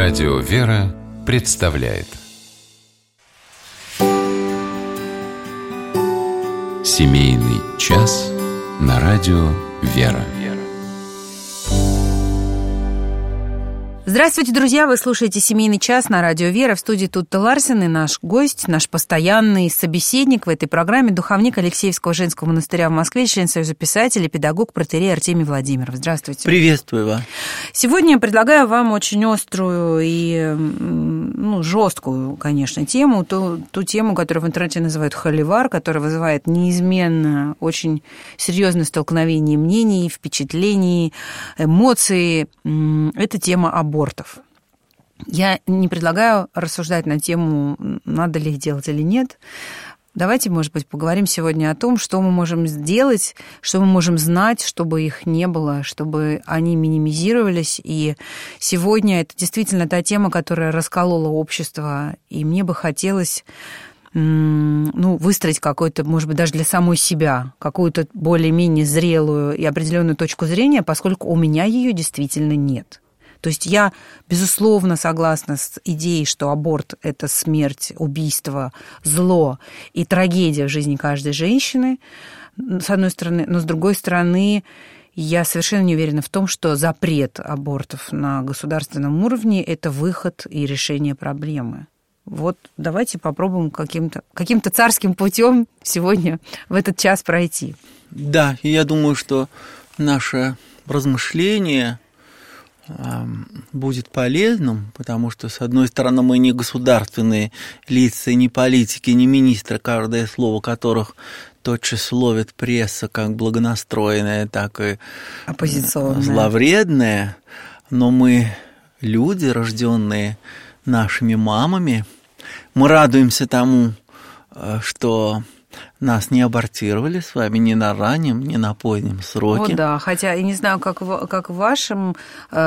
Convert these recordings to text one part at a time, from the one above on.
Радио «Вера» представляет Семейный час на радио «Вера». Здравствуйте, друзья! Вы слушаете «Семейный час» на радио «Вера». В студии Тутта Ларсен и наш гость, наш постоянный собеседник в этой программе, духовник Алексеевского женского монастыря в Москве, член Союза писателей, педагог, протоиерей Артемий Владимиров. Здравствуйте. Приветствую вас. Сегодня я предлагаю вам очень острую и жесткую, конечно, тему, ту тему, которую в интернете называют холивар, которая вызывает неизменно очень серьезное столкновение мнений, впечатлений, эмоций. Это тема абортов. Я не предлагаю рассуждать на тему, надо ли их делать или нет. Давайте, может быть, поговорим сегодня о том, что мы можем сделать, что мы можем знать, чтобы их не было, чтобы они минимизировались. И сегодня это действительно та тема, которая расколола общество, и мне бы хотелось выстроить какой-то, может быть, даже для самой себя, какую-то более-менее зрелую и определенную точку зрения, поскольку у меня ее действительно нет. То есть я, безусловно, согласна с идеей, что аборт – это смерть, убийство, зло и трагедия в жизни каждой женщины, с одной стороны, но с другой стороны, я совершенно не уверена в том, что запрет абортов на государственном уровне – это выход и решение проблемы. Вот давайте попробуем каким-то царским путем сегодня в этот час пройти. Да, и я думаю, что наше размышление будет полезным, потому что, с одной стороны, мы не государственные лица, не политики, не министры, каждое слово которых тотчас ловит пресса как благонастроенное, так и оппозиционное, зловредное, но мы люди, рожденные нашими мамами, мы радуемся тому, что нас не абортировали с вами ни на раннем, ни на позднем сроке. О, да, хотя я не знаю, как в вашем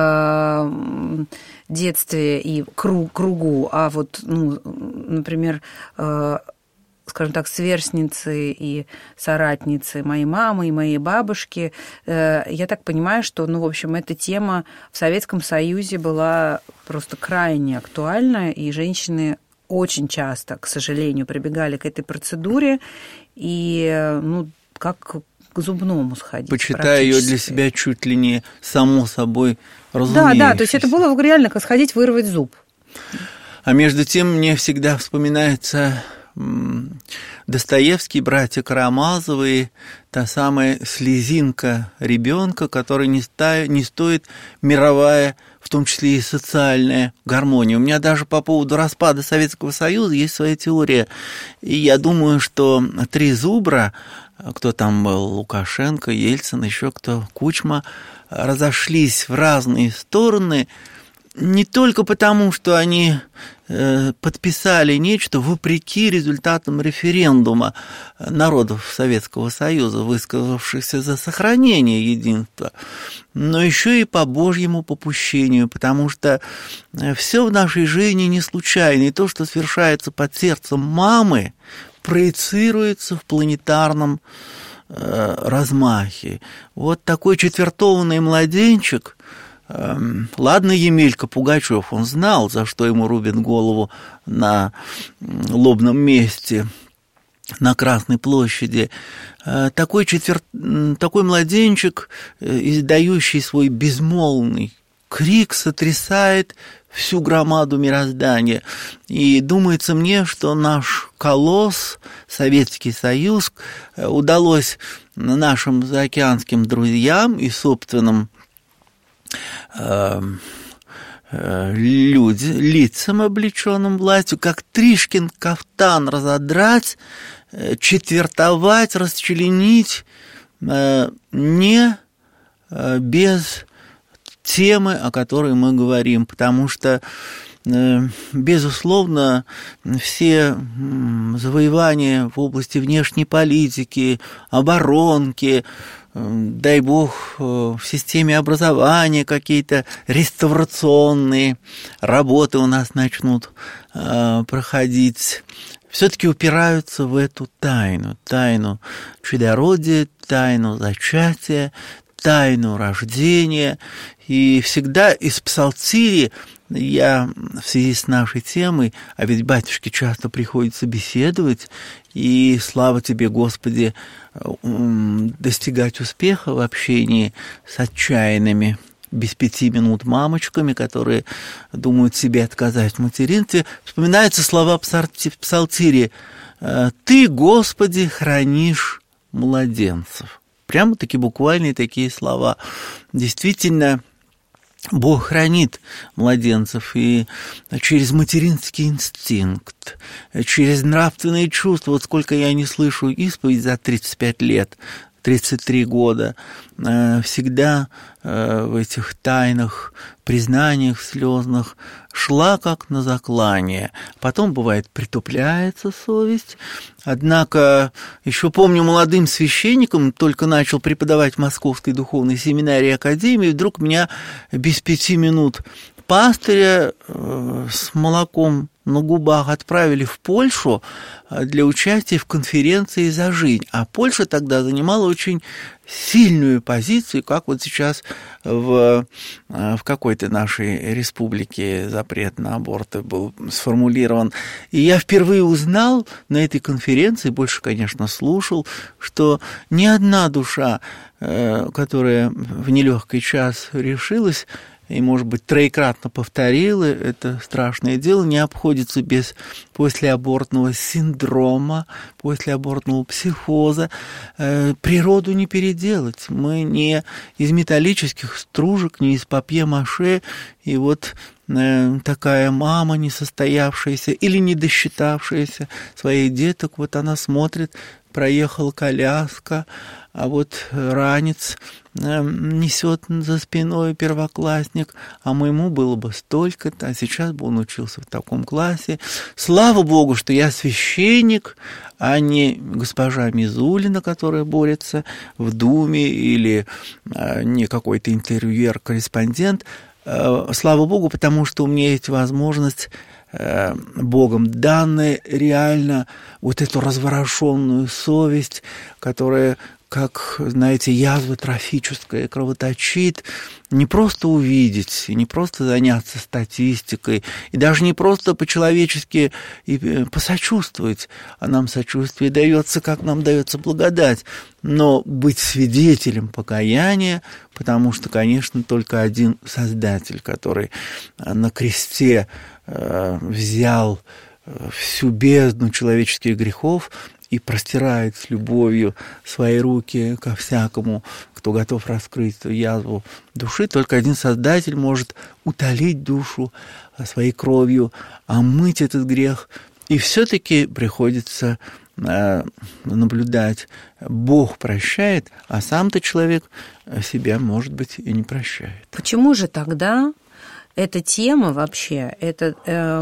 детстве и кругу, а вот, например, скажем так, сверстницы и соратницы моей мамы и моей бабушки, я так понимаю, что, в общем, эта тема в Советском Союзе была просто крайне актуальна, и женщины очень часто, к сожалению, прибегали к этой процедуре и, как к зубному сходить. Почитая ее для себя чуть ли не само собой разумеющейся. Да, то есть это было реально как сходить вырвать зуб. А между тем мне всегда вспоминается Достоевский, братья Карамазовы, та самая слезинка ребенка, которой не стоит мировая, в том числе и социальная гармония. У меня даже по поводу распада Советского Союза есть своя теория. И я думаю, что три зубра, кто там был, Лукашенко, Ельцин, еще кто, Кучма, разошлись в разные стороны не только потому, что они подписали нечто вопреки результатам референдума народов Советского Союза, высказавшихся за сохранение единства, но еще и по Божьему попущению, потому что все в нашей жизни не случайно, и то, что совершается под сердцем мамы, проецируется в планетарном размахе. Вот такой четвертованный младенчик. Ладно, Емелька Пугачев, он знал, за что ему рубят голову на лобном месте, на Красной площади. Такой младенчик, издающий свой безмолвный крик, сотрясает всю громаду мироздания. И думается мне, что наш колосс, Советский Союз, удалось нашим заокеанским друзьям и собственным лицам, облеченным властью, как Тришкин кафтан разодрать, четвертовать, расчленить, не без темы, о которой мы говорим, потому что, безусловно, все завоевания в области внешней политики, оборонки, дай бог, в системе образования какие-то реставрационные работы у нас начнут проходить, все-таки упираются в эту тайну чудородия, тайну зачатия, тайну рождения. И всегда из псалтири я в связи с нашей темой, а ведь батюшке часто приходится беседовать, и слава тебе, Господи, достигать успеха в общении с отчаянными без 5 минут мамочками, которые думают себе отказать в материнстве, вспоминаются слова псалтири: «Ты, Господи, хранишь младенцев». Прямо-таки буквальные такие слова. Действительно, Бог хранит младенцев, и через материнский инстинкт, через нравственные чувства. Вот сколько я не слышу исповедь за 35 лет, 33 года, всегда в этих тайных признаниях слезных шла как на заклание. Потом, бывает, притупляется совесть. Однако, еще помню, молодым священником, только начал преподавать в Московской духовной семинарии академии, вдруг меня без 5 минут пастыря с молоком на губах отправили в Польшу для участия в конференции «За жизнь». А Польша тогда занимала очень сильную позицию, как вот сейчас в какой-то нашей республике запрет на аборты был сформулирован. И я впервые узнал на этой конференции, больше, конечно, слушал, что ни одна душа, которая в нелегкий час решилась, и, может быть, троекратно повторила это страшное дело, не обходится без послеабортного синдрома, послеабортного психоза. Природу не переделать. Мы не из металлических стружек, не из папье-маше, и вот такая мама несостоявшаяся или не досчитавшаяся своих деток, вот она смотрит, проехала коляска, а вот ранец несет за спиной первоклассник, а моему было бы столько-то, а сейчас бы он учился в таком классе. Слава Богу, что я священник, а не госпожа Мизулина, которая борется в Думе, или не какой-то интервьюер-корреспондент. Слава Богу, потому что у меня есть возможность Богом данная реально вот эту разворошенную совесть, которая, как, знаете, язва трофическая, кровоточит, не просто увидеть, и не просто заняться статистикой, и даже не просто по-человечески и посочувствовать, а нам сочувствие дается, как нам дается благодать, но быть свидетелем покаяния, потому что, конечно, только один Создатель, который на кресте взял всю бездну человеческих грехов и простирает с любовью свои руки ко всякому, кто готов раскрыть эту язву души. Только один Создатель может утолить душу своей кровью, омыть этот грех. И все-таки приходится наблюдать. Бог прощает, а сам-то человек себя, может быть, и не прощает. Почему же тогда эта тема вообще, это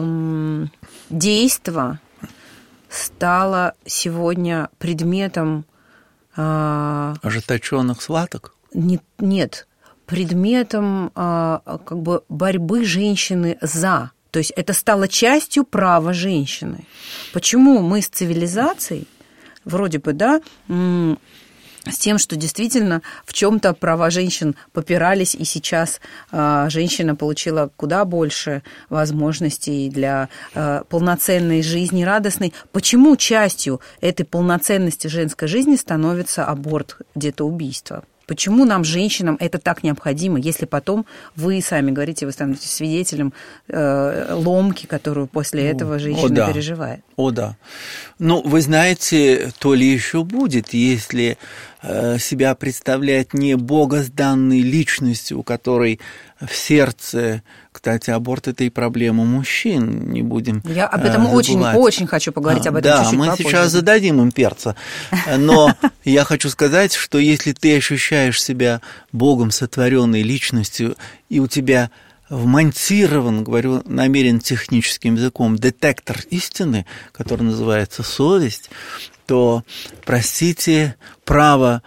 действо стало сегодня предметом... ожесточенных схваток? Нет, предметом как бы борьбы женщины за. То есть это стало частью права женщины. Почему мы с цивилизацией, вроде бы, да, с тем, что действительно в чем-то права женщин попирались, и сейчас женщина получила куда больше возможностей для полноценной жизни, радостной. Почему частью этой полноценности женской жизни становится аборт, детоубийство? Почему нам, женщинам, это так необходимо, если потом вы сами говорите, вы станете свидетелем ломки, которую после этого женщина переживает? О, да. Ну, вы знаете, то ли еще будет, если себя представлять не богозданной личностью, у которой в сердце, кстати, аборт – это и проблема мужчин, не будем Я об этом очень хочу поговорить об этом чуть-чуть попозже. Да, мы сейчас зададим им перца, но я хочу сказать, что если ты ощущаешь себя Богом сотворенной личностью, и у тебя вмонтирован, говорю намеренно техническим языком, детектор истины, который называется совесть, то, простите, право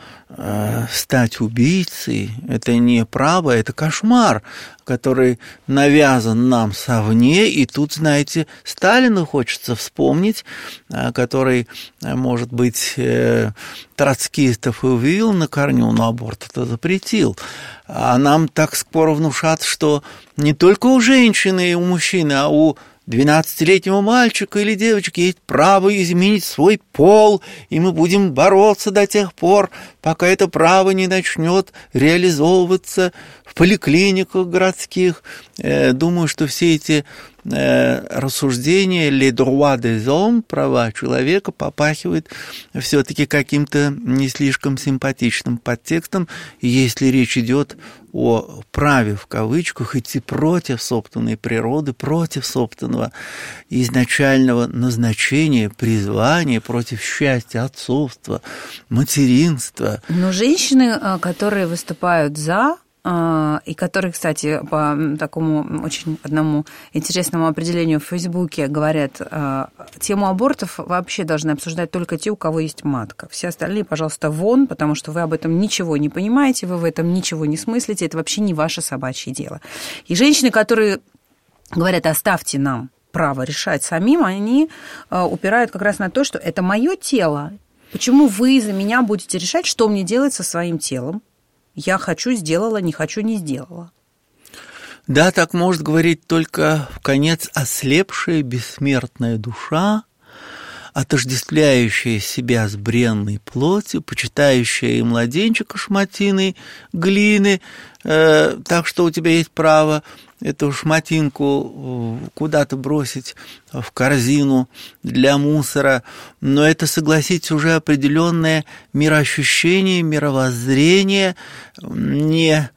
стать убийцей – это не право, это кошмар, который навязан нам совне. И тут, знаете, Сталину хочется вспомнить, который, может быть, троцкистов и увидел на корню, но аборт это запретил. А нам так скоро внушат, что не только у женщины и у мужчины, а у 12-летнего мальчика или девочки есть право изменить свой пол, и мы будем бороться до тех пор, пока это право не начнет реализовываться в поликлиниках городских. Думаю, что все эти рассуждения «les droits des hommes», права человека, попахивают все-таки каким-то не слишком симпатичным подтекстом. И если речь идет о праве, в кавычках, идти против собственной природы, против собственного изначального назначения, призвания, против счастья, отцовства, материнства. Но женщины, которые выступают за, и которые, кстати, по такому очень одному интересному определению в Фейсбуке говорят, тему абортов вообще должны обсуждать только те, у кого есть матка. Все остальные, пожалуйста, вон, потому что вы об этом ничего не понимаете, вы в этом ничего не смыслите, это вообще не ваше собачье дело. И женщины, которые говорят, оставьте нам право решать самим, они упирают как раз на то, что это мое тело. Почему вы за меня будете решать, что мне делать со своим телом? Я хочу – сделала, не хочу – не сделала. Да, так может говорить только вконец ослепшая бессмертная душа, отождествляющая себя с бренной плотью, почитающая и младенчика шматиной глины, так что у тебя есть право эту шматинку куда-то бросить в корзину для мусора, но это, согласитесь, уже определенное мироощущение, мировоззрение, не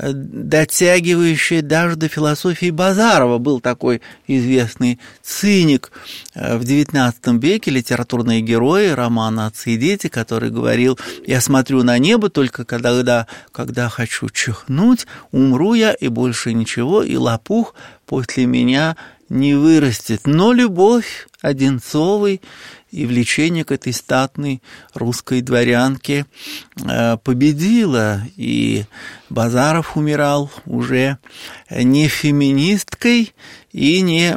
дотягивающее даже до философии Базарова. Был такой известный циник в XIX веке, литературные герои романа «Отцы и дети», который говорил: «Я смотрю на небо только когда хочу чихнуть, умру я, и больше ничего, и лопух после меня не вырастет». Но любовь Одинцовой и влечение к этой статной русской дворянке победило, и Базаров умирал уже не феминисткой и не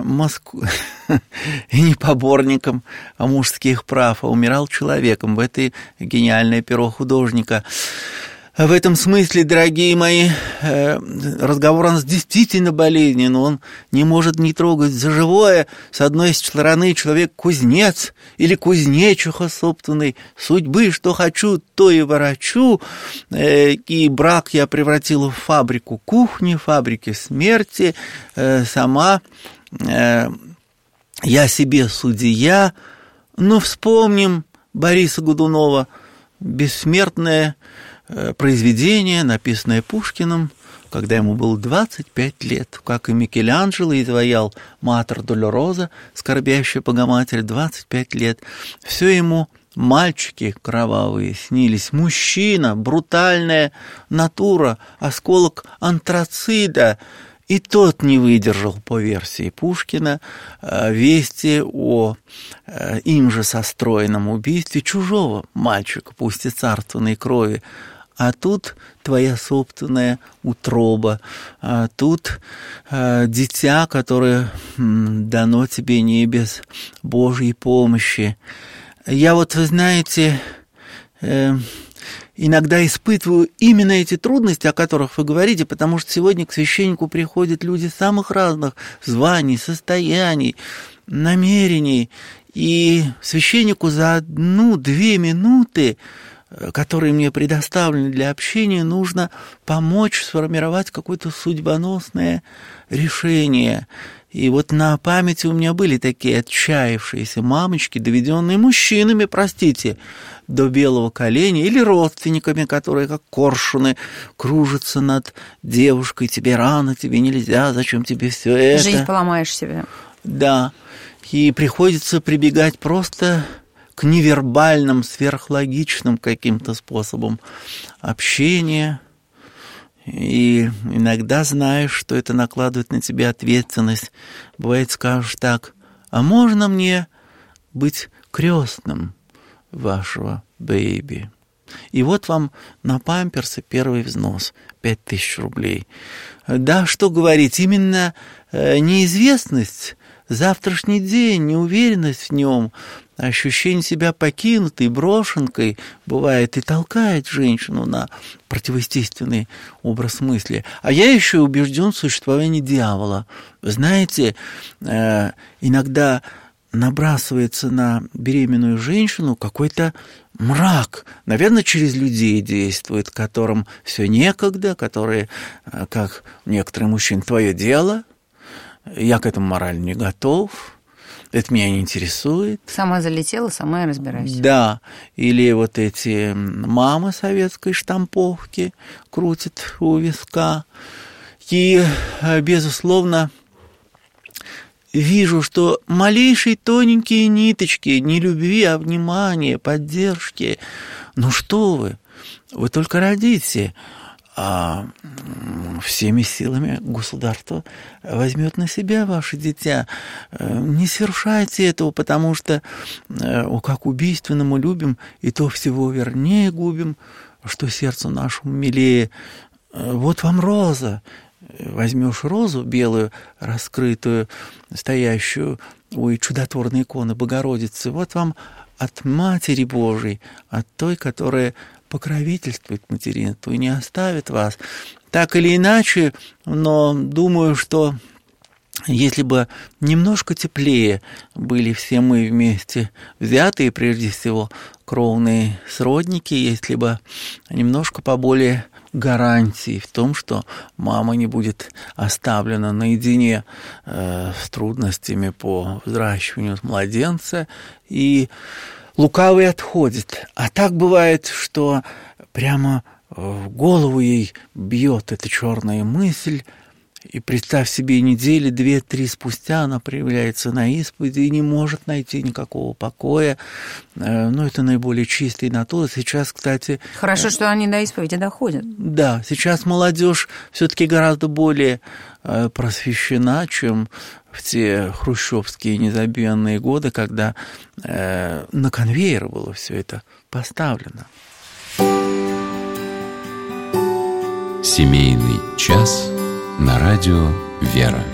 поборником мужских прав, а умирал человеком. В это гениальное перо художника. В этом смысле, дорогие мои, разговор у нас действительно болезненный, он не может не трогать за живое. С одной стороны, человек кузнец или кузнечиха собственной судьбы, что хочу, то и ворочу, и брак я превратила в фабрику кухни, фабрики смерти, сама я себе судья. Но вспомним Бориса Годунова, бессмертное произведение, написанное Пушкиным, когда ему было 25 лет, как и Микеланджело изваял «Матер Долороза», скорбящая Богоматерь, 25 лет. Все ему мальчики кровавые снились, мужчина, брутальная натура, осколок антрацида. И тот не выдержал, по версии Пушкина, вести о им же состроенном убийстве чужого мальчика, пусть и царственной крови. А тут твоя собственная утроба, а тут дитя, которое дано тебе не без Божьей помощи. Я вот, вы знаете, иногда испытываю именно эти трудности, о которых вы говорите, потому что сегодня к священнику приходят люди самых разных званий, состояний, намерений, и священнику за 1-2 минуты, которые мне предоставлены для общения, нужно помочь сформировать какое-то судьбоносное решение. И вот на памяти у меня были такие отчаявшиеся мамочки, доведенные мужчинами, простите, до белого коленя, или родственниками, которые как коршуны кружатся над девушкой: тебе рано, тебе нельзя, зачем тебе все это? Жизнь поломаешь себе. Да, и приходится прибегать просто к невербальным, сверхлогичным каким-то способам общения. И иногда знаешь, что это накладывает на тебя ответственность. Бывает, скажешь так: а можно мне быть крестным? вашего бэйби. И вот вам на памперсы первый взнос – 5000 рублей. Да, что говорить, именно неизвестность, завтрашний день, неуверенность в нем, ощущение себя покинутой, брошенкой, бывает, и толкает женщину на противоестественный образ мысли. А я еще убежден в существовании дьявола. Вы знаете, иногда набрасывается на беременную женщину какой-то мрак, наверное, через людей действует, которым все некогда, которые, как некоторые мужчины, твое дело, я к этому морально не готов, это меня не интересует. Сама залетела, сама и разбирайся. Да, или вот эти мамы советской штамповки крутят у виска. И, безусловно, вижу, что малейшие тоненькие ниточки, не любви, а внимания, поддержки. Ну что вы только родите, а всеми силами государство возьмет на себя ваше дитя. Не совершайте этого, потому что, как убийственно мы любим, и то всего вернее губим, что сердцу нашему милее. Вот вам роза. Возьмешь розу белую, раскрытую, стоящую у чудотворной иконы Богородицы, вот вам от Матери Божией, от той, которая покровительствует материнству и не оставит вас. Так или иначе, но думаю, что если бы немножко теплее были все мы вместе взятые, прежде всего, кровные сродники, если бы немножко поболее гарантий в том, что мама не будет оставлена наедине с трудностями по взращиванию младенца, и лукавый отходит. А так бывает, что прямо в голову ей бьет эта черная мысль, и представь себе, недели 2-3 спустя она проявляется на исповеди и не может найти никакого покоя. Но это наиболее чистый натура. Сейчас, кстати... Хорошо, что они до исповеди доходят. Да, сейчас молодежь все-таки гораздо более просвещена, чем в те хрущевские незабвенные годы, когда на конвейер было все это поставлено. Семейный час на радио «Вера».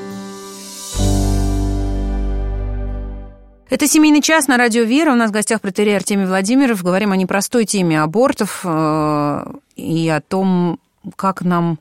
Это «Семейный час» на радио «Вера». У нас в гостях протоиерей Артемий Владимиров. Говорим о непростой теме абортов и о том, как нам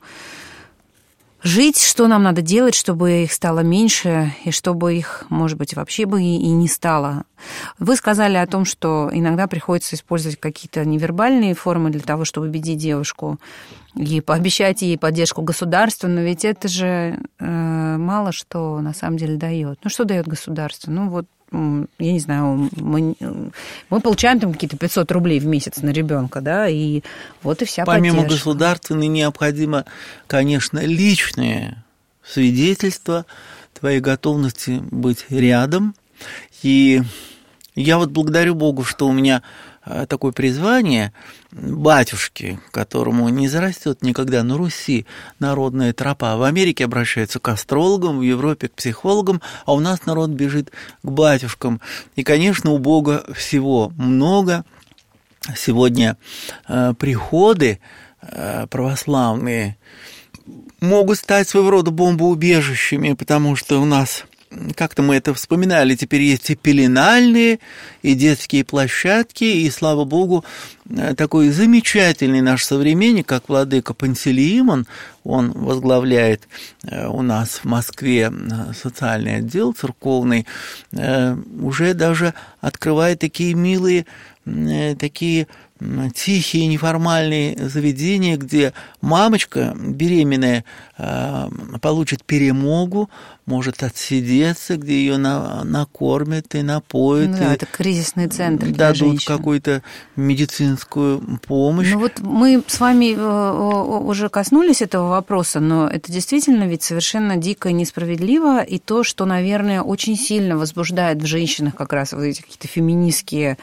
жить, что нам надо делать, чтобы их стало меньше, и чтобы их, может быть, вообще бы и не стало. Вы сказали о том, что иногда приходится использовать какие-то невербальные формы для того, чтобы убедить девушку и пообещать ей поддержку государства, но ведь это же мало что на самом деле дает. Ну, что дает государство? Ну, вот, я не знаю, мы получаем там какие-то 500 рублей в месяц на ребенка, да, и вот и вся поддержка. Помимо государственной необходимо, конечно, личное свидетельство твоей готовности быть рядом. И я вот благодарю Богу, что у меня такое призвание батюшки, которому не зарастет никогда на Руси народная тропа. В Америке обращаются к астрологам, в Европе к психологам, а у нас народ бежит к батюшкам. И, конечно, у Бога всего много. Сегодня приходы православные могут стать своего рода бомбоубежищами, потому что у нас... Как-то мы это вспоминали, теперь есть и пеленальные, и детские площадки, и, слава Богу, такой замечательный наш современник, как владыка Пантелеимон, он возглавляет у нас в Москве социальный отдел церковный, уже даже открывает такие милые, такие тихие неформальные заведения, где мамочка беременная получит перемогу, может отсидеться, где ее накормят и напоят. Да, это кризисный центр для дадут женщин. Какую-то медицинскую помощь. Ну вот мы с вами уже коснулись этого вопроса, но это действительно ведь совершенно дико и несправедливо, и то, что, наверное, очень сильно возбуждает в женщинах как раз вот эти какие-то феминистские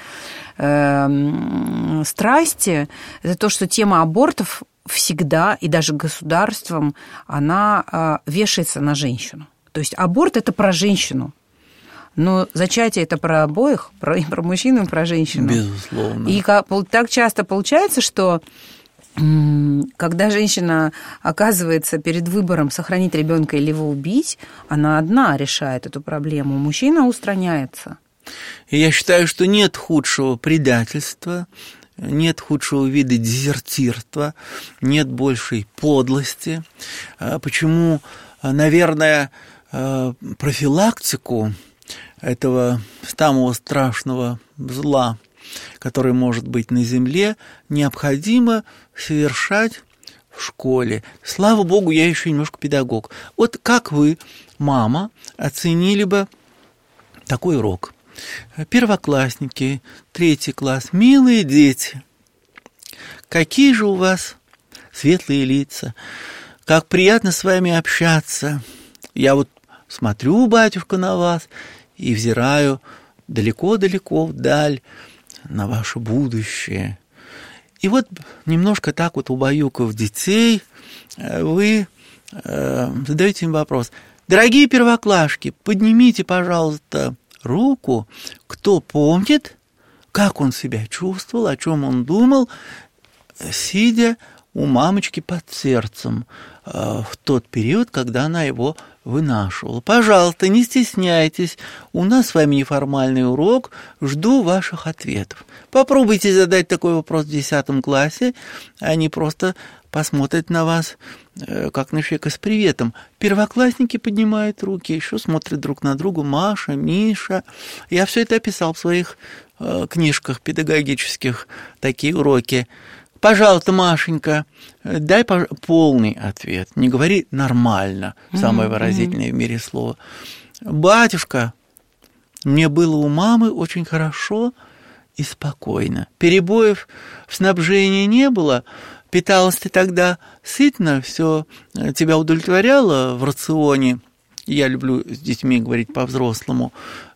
страсти, это то, что тема абортов всегда, и даже государством, она вешается на женщину. То есть аборт – это про женщину. Но зачатие это про обоих, и про мужчину, и про женщину. Безусловно. И так часто получается, что когда женщина оказывается перед выбором сохранить ребенка или его убить, она одна решает эту проблему, мужчина устраняется. И я считаю, что нет худшего предательства, нет худшего вида дезертирства, нет большей подлости. Почему, наверное, профилактику этого самого страшного зла, который может быть на земле, необходимо совершать в школе. Слава Богу, я еще немножко педагог. Вот как вы, мама, оценили бы такой урок? Первоклассники, 3 класс, милые дети, какие же у вас светлые лица, как приятно с вами общаться. Я вот смотрю, батюшка, на вас и взираю далеко-далеко вдаль на ваше будущее. И вот немножко так вот убаюкав детей, вы задаете им вопрос: дорогие первоклашки, поднимите, пожалуйста, руку, кто помнит, как он себя чувствовал, о чем он думал, сидя у мамочки под сердцем в тот период, когда она его вынашивала. Пожалуйста, не стесняйтесь, у нас с вами неформальный урок, жду ваших ответов. Попробуйте задать такой вопрос в 10 классе, они просто посмотрят на вас, как на человека с приветом. Первоклассники поднимают руки, еще смотрят друг на друга: Маша, Миша. Я все это описал в своих книжках педагогических, такие уроки. Пожалуйста, Машенька, дай полный ответ. Не говори «нормально», самое выразительное в мире слово. Батюшка, мне было у мамы очень хорошо и спокойно. Перебоев в снабжении не было. Питалась ты тогда сытно, все тебя удовлетворяло в рационе. Я люблю с детьми говорить по-взрослому.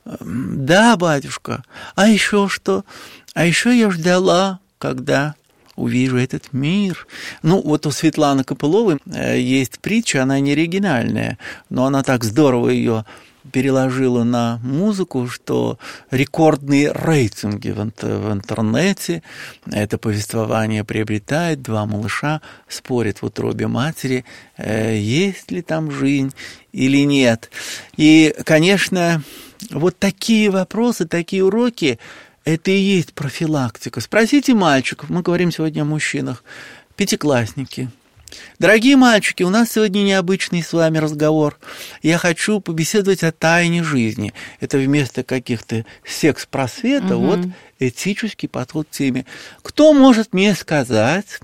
Да, батюшка. А еще что? А еще я ждала, когда увижу этот мир. Ну, вот у Светланы Копыловой есть притча, она не оригинальная, но она так здорово ее переложила на музыку, что рекордные рейтинги в интернете это повествование приобретает. 2 малыша спорят в утробе матери, есть ли там жизнь или нет. И, конечно, вот такие вопросы, такие уроки, это и есть профилактика. Спросите мальчиков, мы говорим сегодня о мужчинах, 5-классники. Дорогие мальчики, у нас сегодня необычный с вами разговор. Я хочу побеседовать о тайне жизни. Это вместо каких-то секс-просветов, вот этический подход к теме. Кто может мне сказать,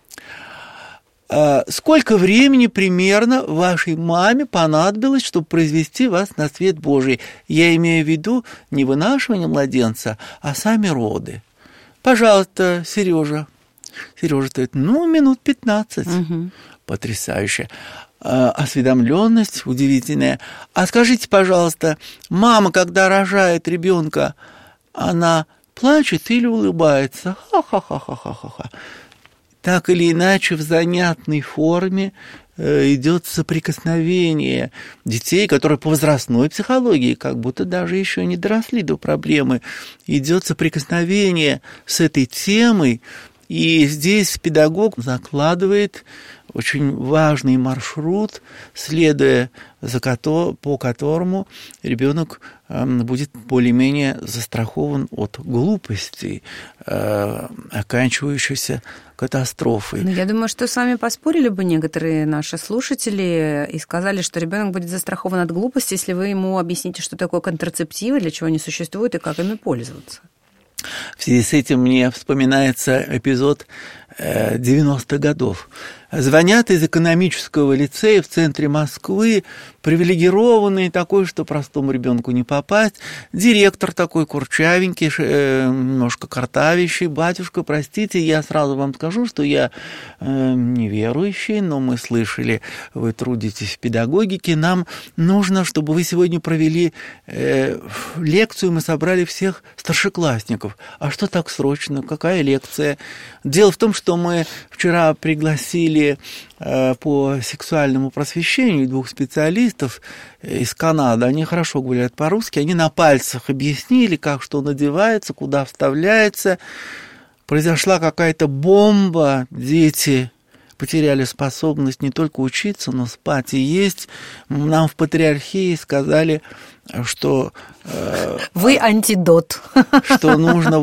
сколько времени примерно вашей маме понадобилось, чтобы произвести вас на свет Божий? Я имею в виду не вынашивание младенца, а сами роды. Пожалуйста, Сережа. Сережа стоит, минут 15. Потрясающе. Осведомленность удивительная. А скажите, пожалуйста, мама, когда рожает ребенка, она плачет или улыбается? Ха-ха-ха-ха-ха-ха. Так или иначе, в занятной форме идет соприкосновение детей, которые по возрастной психологии как будто даже еще не доросли до проблемы. Идет соприкосновение с этой темой, и здесь педагог закладывает очень важный маршрут, следуя по которому ребенок будет более-менее застрахован от глупостей, оканчивающейся катастрофой. Я думаю, что с вами поспорили бы некоторые наши слушатели и сказали, что ребенок будет застрахован от глупости, если вы ему объясните, что такое контрацептивы, для чего они существуют и как ими пользоваться. В связи с этим мне вспоминается эпизод 90-х годов. Звонят из экономического лицея в центре Москвы, привилегированный такой, что простому ребенку не попасть. Директор такой курчавенький, немножко картавящий. Батюшка, простите, я сразу вам скажу, что я неверующий, но мы слышали, вы трудитесь в педагогике. Нам нужно, чтобы вы сегодня провели лекцию, мы собрали всех старшеклассников. А что так срочно? Какая лекция? Дело в том, что что мы вчера пригласили по сексуальному просвещению 2 специалистов из Канады. Они хорошо говорят по-русски, они на пальцах объяснили, как что надевается, куда вставляется. Произошла какая-то бомба, дети потеряли способность не только учиться, но спать и есть. Нам в Патриархии сказали, что... Вы антидот. Что нужно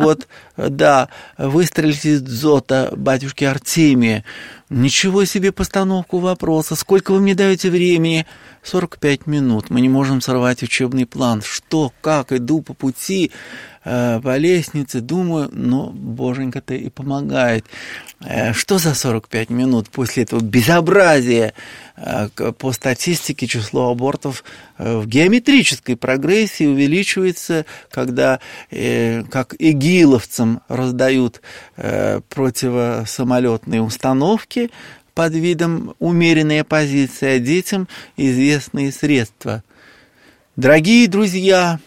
выстрелить из дзота батюшки Артемия. Ничего себе постановку вопроса. Сколько вы мне даете времени? 45 минут. Мы не можем сорвать учебный план. Что, как, иду по пути, по лестнице, думаю, боженька-то и помогает. Что за 45 минут после этого безобразия? По статистике число абортов в геометрической прогрессии увеличивается, когда как игиловцам раздают противосамолетные установки под видом умеренной оппозиции, а детям известные средства. Дорогие друзья,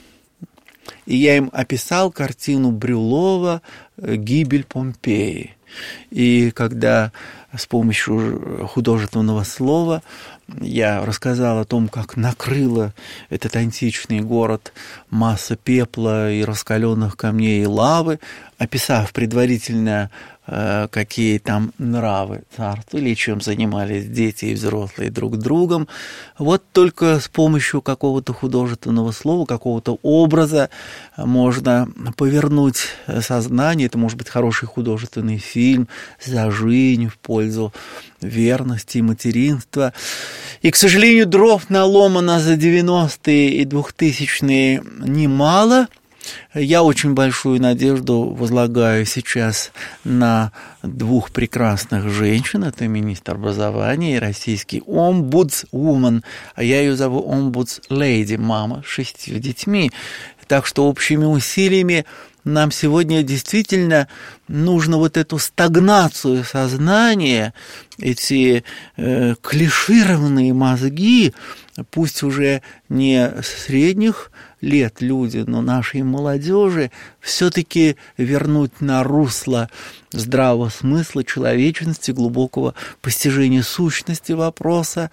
и я им описал картину Брюлова «Гибель Помпеи». И когда с помощью художественного слова я рассказал о том, как накрыла этот античный город масса пепла и раскаленных камней и лавы, описав предварительно, какие там нравы царствовали, чем занимались дети и взрослые друг другом. Вот только с помощью какого-то художественного слова, какого-то образа можно повернуть сознание. Это может быть хороший художественный фильм «Зажинь» в пользу верности и материнства. И, к сожалению, дров наломано за 90-е и 2000-е немало. Я очень большую надежду возлагаю сейчас на 2 прекрасных женщин. Это министр образования и российский омбудсвумен, а я ее зову омбудслейди, мама с 6 детьми. Так что общими усилиями нам сегодня действительно нужно вот эту стагнацию сознания, эти клишированные мозги, пусть уже не средних лет люди, но нашей молодежи, все-таки вернуть на русло здравого смысла, человечности, глубокого постижения сущности вопроса.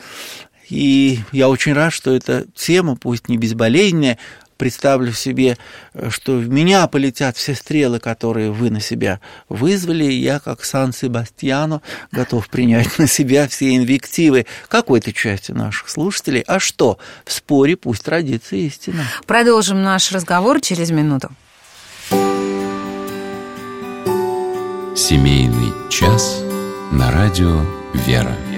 И я очень рад, что эта тема, пусть не безболезненная, представлю себе, что в меня полетят все стрелы, которые вы на себя вызвали, и я, как Сан-Себастьяно, готов принять на себя все инвективы какой-то части наших слушателей. А что? В споре пусть родится истина. Продолжим наш разговор через минуту. Семейный час на радио «Вера».